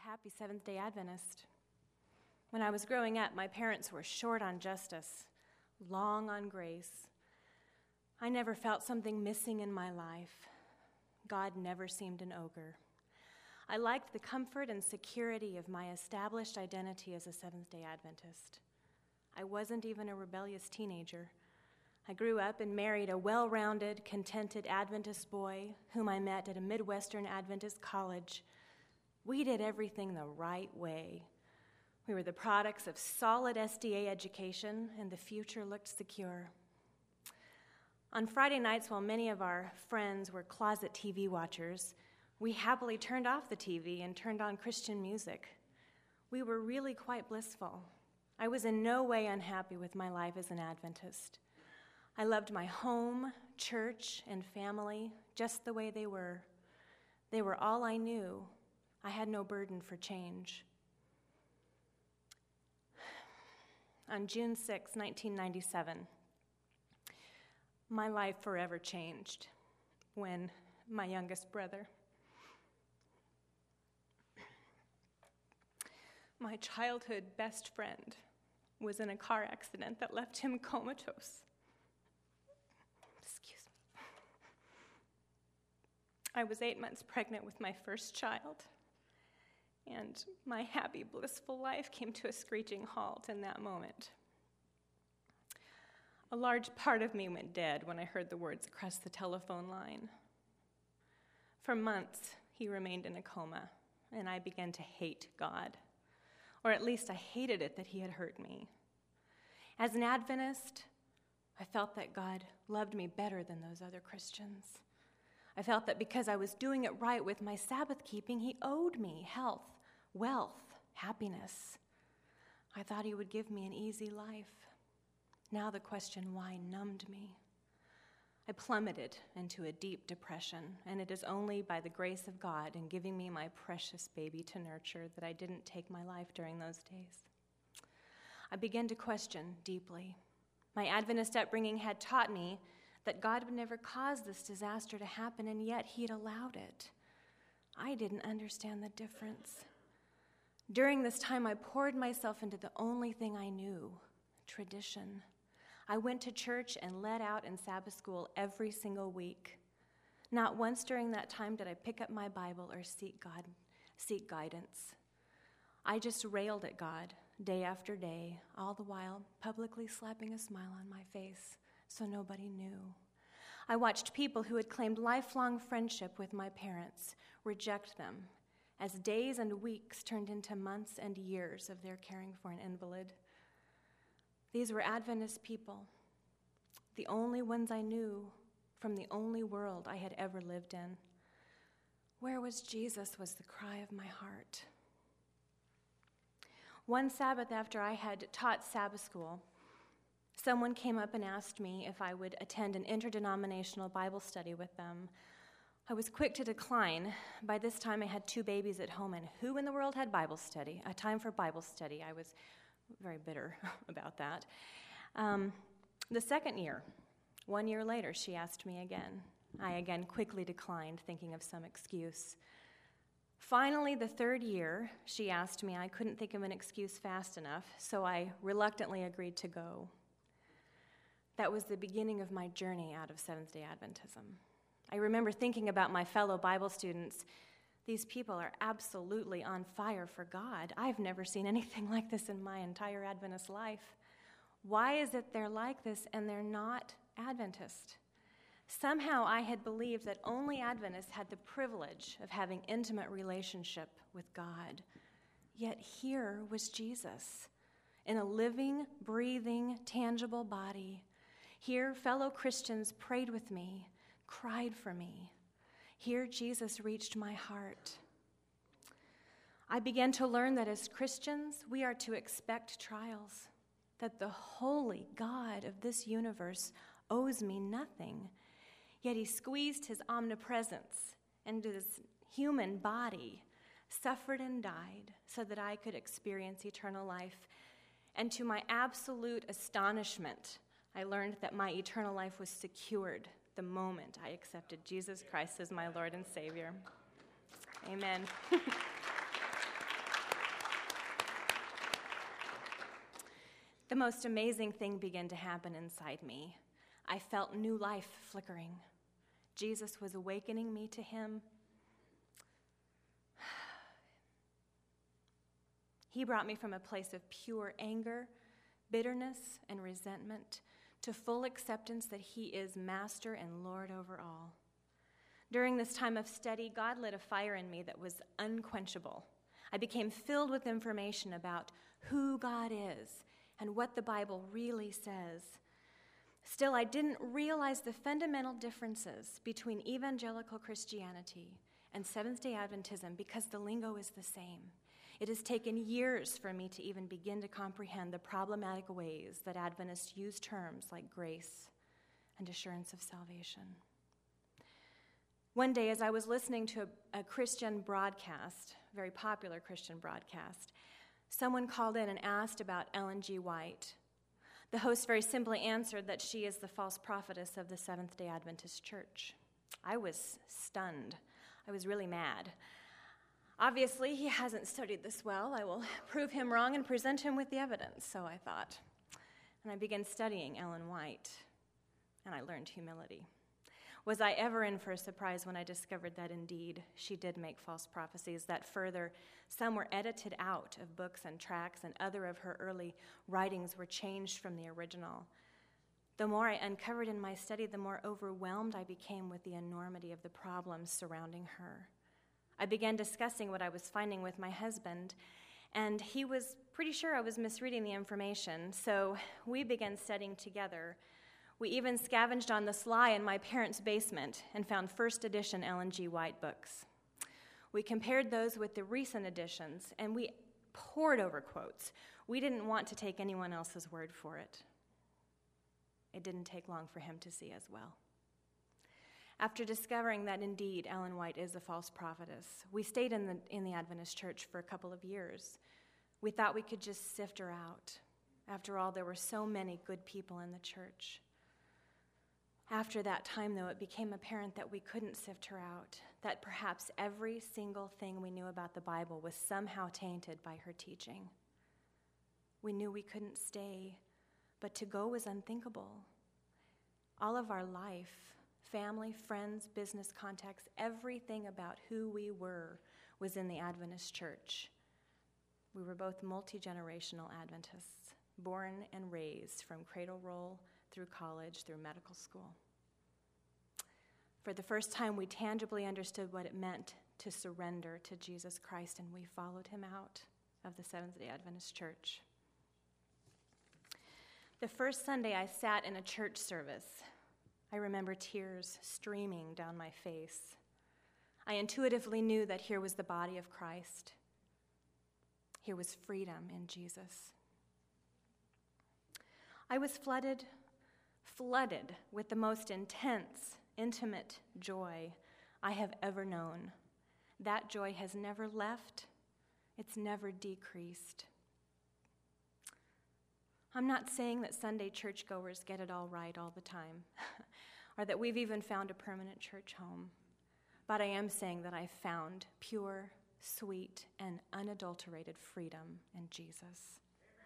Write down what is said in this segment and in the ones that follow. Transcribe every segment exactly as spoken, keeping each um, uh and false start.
happy Seventh-day Adventist. When I was growing up, my parents were short on justice, long on grace. I never felt something missing in my life. God never seemed an ogre. I liked the comfort and security of my established identity as a Seventh-day Adventist. I wasn't even a rebellious teenager. I grew up and married a well-rounded, contented Adventist boy whom I met at a Midwestern Adventist college. We did everything the right way. We were the products of solid S D A education, and the future looked secure. On Friday nights, while many of our friends were closet T V watchers, we happily turned off the T V and turned on Christian music. We were really quite blissful. I was in no way unhappy with my life as an Adventist. I loved my home, church, and family just the way they were. They were all I knew. I had no burden for change. On June sixth, nineteen ninety-seven, my life forever changed when my youngest brother, my childhood best friend, was in a car accident that left him comatose. Excuse me. I was eight months pregnant with my first child, and my happy, blissful life came to a screeching halt in that moment. A large part of me went dead when I heard the words across the telephone line. For months, he remained in a coma, and I began to hate God. Or at least I hated it that he had hurt me. As an Adventist, I felt that God loved me better than those other Christians. I felt that because I was doing it right with my Sabbath keeping, he owed me health, wealth, happiness. I thought he would give me an easy life. Now the question why numbed me. I plummeted into a deep depression, and it is only by the grace of God in giving me my precious baby to nurture that I didn't take my life during those days. I began to question deeply. My Adventist upbringing had taught me that God would never cause this disaster to happen, and yet he had allowed it. I didn't understand the difference. During this time, I poured myself into the only thing I knew, tradition. I went to church and led out in Sabbath school every single week. Not once during that time did I pick up my Bible or seek God, seek guidance. I just railed at God day after day, all the while publicly slapping a smile on my face so nobody knew. I watched people who had claimed lifelong friendship with my parents reject them as days and weeks turned into months and years of their caring for an invalid. These were Adventist people, the only ones I knew from the only world I had ever lived in. Where was Jesus was the cry of my heart. One Sabbath after I had taught Sabbath school, someone came up and asked me if I would attend an interdenominational Bible study with them. I was quick to decline. By this time, I had two babies at home, and who in the world had Bible study? A time for Bible study. I was very bitter about that. Um, the second year, one year later, she asked me again. I again quickly declined, thinking of some excuse. Finally, the third year, she asked me. I couldn't think of an excuse fast enough, so I reluctantly agreed to go. That was the beginning of my journey out of Seventh-day Adventism. I remember thinking about my fellow Bible students. These people are absolutely on fire for God. I've never seen anything like this in my entire Adventist life. Why is it they're like this and they're not Adventist? Somehow I had believed that only Adventists had the privilege of having intimate relationship with God. Yet here was Jesus in a living, breathing, tangible body. Here, fellow Christians prayed with me, cried for me. Here, Jesus reached my heart. I began to learn that as Christians, we are to expect trials, that the holy God of this universe owes me nothing, yet he squeezed his omnipresence into this human body, suffered and died so that I could experience eternal life. And to my absolute astonishment, I learned that my eternal life was secured the moment I accepted Jesus Christ as my Lord and Savior. Amen. The most amazing thing began to happen inside me. I felt new life flickering. Jesus was awakening me to him. He brought me from a place of pure anger, bitterness, and resentment to full acceptance that he is master and Lord over all. During this time of study, God lit a fire in me that was unquenchable. I became filled with information about who God is and what the Bible really says. Still, I didn't realize the fundamental differences between evangelical Christianity and Seventh-day Adventism because the lingo is the same. It has taken years for me to even begin to comprehend the problematic ways that Adventists use terms like grace and assurance of salvation. One day, as I was listening to a, a Christian broadcast, a very popular Christian broadcast, someone called in and asked about Ellen G. White. The host very simply answered that she is the false prophetess of the Seventh-day Adventist Church. I was stunned. I was really mad. Obviously, he hasn't studied this well. I will prove him wrong and present him with the evidence, so I thought. And I began studying Ellen White, and I learned humility. Was I ever in for a surprise when I discovered that indeed she did make false prophecies, that further, some were edited out of books and tracts, and other of her early writings were changed from the original. The more I uncovered in my study, the more overwhelmed I became with the enormity of the problems surrounding her. I began discussing what I was finding with my husband, and he was pretty sure I was misreading the information, so we began studying together. We even scavenged on the sly in my parents' basement and found first edition Ellen G. White books. We compared those with the recent editions, and we pored over quotes. We didn't want to take anyone else's word for it. It didn't take long for him to see as well. After discovering that indeed Ellen White is a false prophetess, we stayed in the, in the Adventist church for a couple of years. We thought we could just sift her out. After all, there were so many good people in the church. After that time, though, it became apparent that we couldn't sift her out, that perhaps every single thing we knew about the Bible was somehow tainted by her teaching. We knew we couldn't stay, but to go was unthinkable. All of our life, family, friends, business contacts, everything about who we were was in the Adventist church. We were both multi-generational Adventists, born and raised from cradle roll through college, through medical school. For the first time, we tangibly understood what it meant to surrender to Jesus Christ, and we followed him out of the Seventh-day Adventist Church. The first Sunday I sat in a church service, I remember tears streaming down my face. I intuitively knew that here was the body of Christ. Here was freedom in Jesus. I was flooded, flooded with the most intense, intimate joy I have ever known. That joy has never left. It's never decreased. I'm not saying that Sunday churchgoers get it all right all the time, or that we've even found a permanent church home. But I am saying that I've found pure, sweet, and unadulterated freedom in Jesus.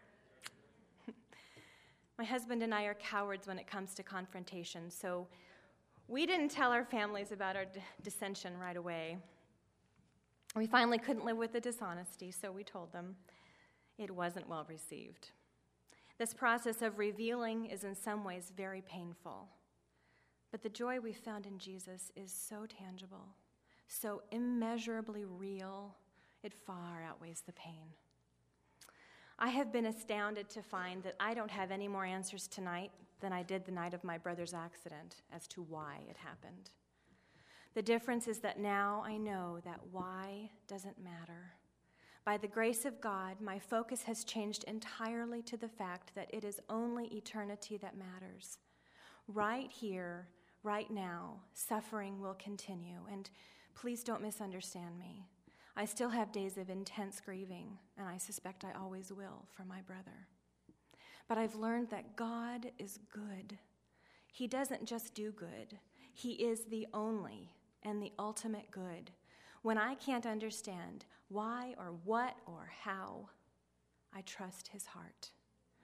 My husband and I are cowards when it comes to confrontation, so we didn't tell our families about our d- dissension right away. We finally couldn't live with the dishonesty, so we told them. It wasn't well received. This process of revealing is in some ways very painful, but the joy we found in Jesus is so tangible, so immeasurably real, it far outweighs the pain. I have been astounded to find that I don't have any more answers tonight than I did the night of my brother's accident as to why it happened. The difference is that now I know that why doesn't matter. By the grace of God, my focus has changed entirely to the fact that it is only eternity that matters. Right here, right now, suffering will continue, and please don't misunderstand me. I still have days of intense grieving, and I suspect I always will for my brother. But I've learned that God is good. He doesn't just do good. He is the only and the ultimate good. When I can't understand why or what or how, I trust his heart.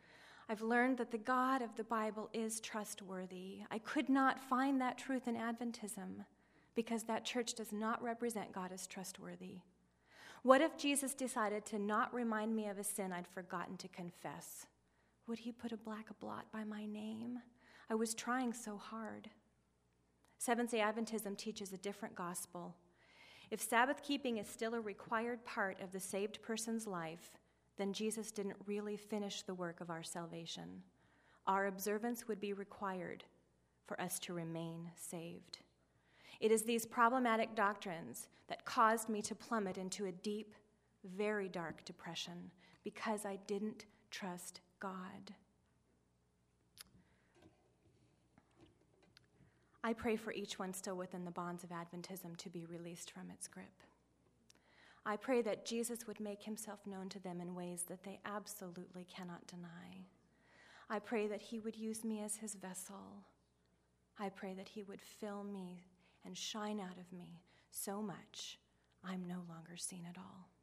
I've learned that the God of the Bible is trustworthy. I could not find that truth in Adventism because that church does not represent God as trustworthy. What if Jesus decided to not remind me of a sin I'd forgotten to confess? Would he put a black blot by my name? I was trying so hard. Seventh-day Adventism teaches a different gospel. If Sabbath keeping is still a required part of the saved person's life, then Jesus didn't really finish the work of our salvation. Our observance would be required for us to remain saved. It is these problematic doctrines that caused me to plummet into a deep, very dark depression because I didn't trust God. I pray for each one still within the bonds of Adventism to be released from its grip. I pray that Jesus would make himself known to them in ways that they absolutely cannot deny. I pray that he would use me as his vessel. I pray that he would fill me and shine out of me so much I'm no longer seen at all.